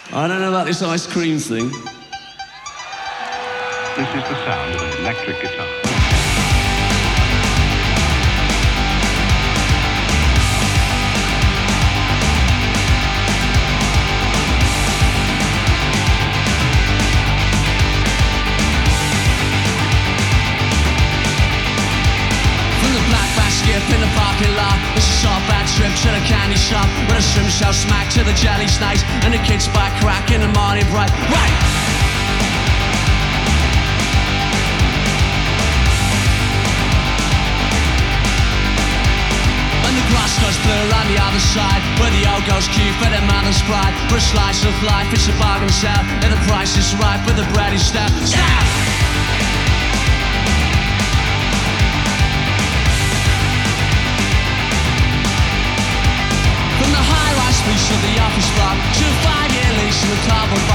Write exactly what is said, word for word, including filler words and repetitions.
I don't know about this ice cream thing. This is the sound of an electric guitar. Skip in the parking lot. It's a short bad trip to the candy shop with a shrimp shell smack to the jelly snakes and the kids buy crack in the morning bright. Right! And the grass goes blue on the other side where the old goes cute for their mother's pride. For a slice of life it's a bargain sale and the price is right but the bread is stout. Stab! Speech of the office block to a five-year lease in the cardboard